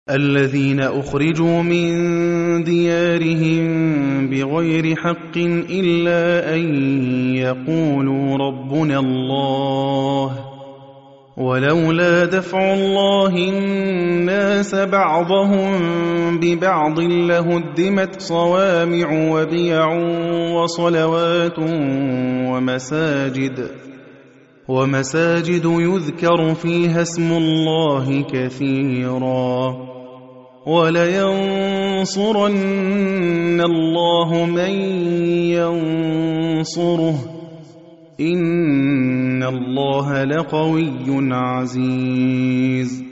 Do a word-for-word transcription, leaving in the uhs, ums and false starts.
الذين أخرجوا من ديارهم بغير حق إلا أن يقولوا ربنا الله ولولا دفع الله الناس بعضهم ببعض لهدمت صوامع وبيع وصلوات ومساجد ومساجد يذكر فيها اسم الله كثيرا ولينصرن الله من ينصره إن الله لقوي عزيز